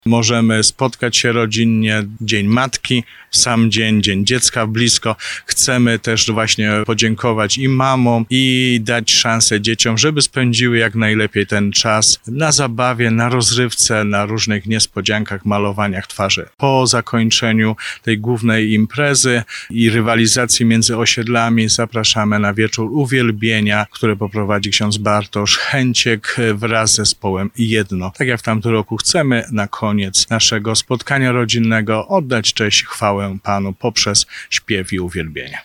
możemy spotkać się rodzinnie, Dzień Matki, sam dzień, Dzień Dziecka blisko. Chcemy też właśnie podziękować i mamom i dać szansę dzieciom, żeby spędziły jak najlepiej ten czas na zabawie, na rozrywce, na różnych niespodziankach, malowaniach twarzy. Po zakończeniu tej głównej imprezy i rywalizacji między osiedlami zapraszamy na wieczór uwielbienia, który poprowadzi ksiądz Bartosz Chęciek wraz z zespołem Jedno. Tak jak w tamtym roku chcemy na koniec naszego spotkania rodzinnego oddać cześć, chwałę Panu poprzez śpiew i uwielbienie.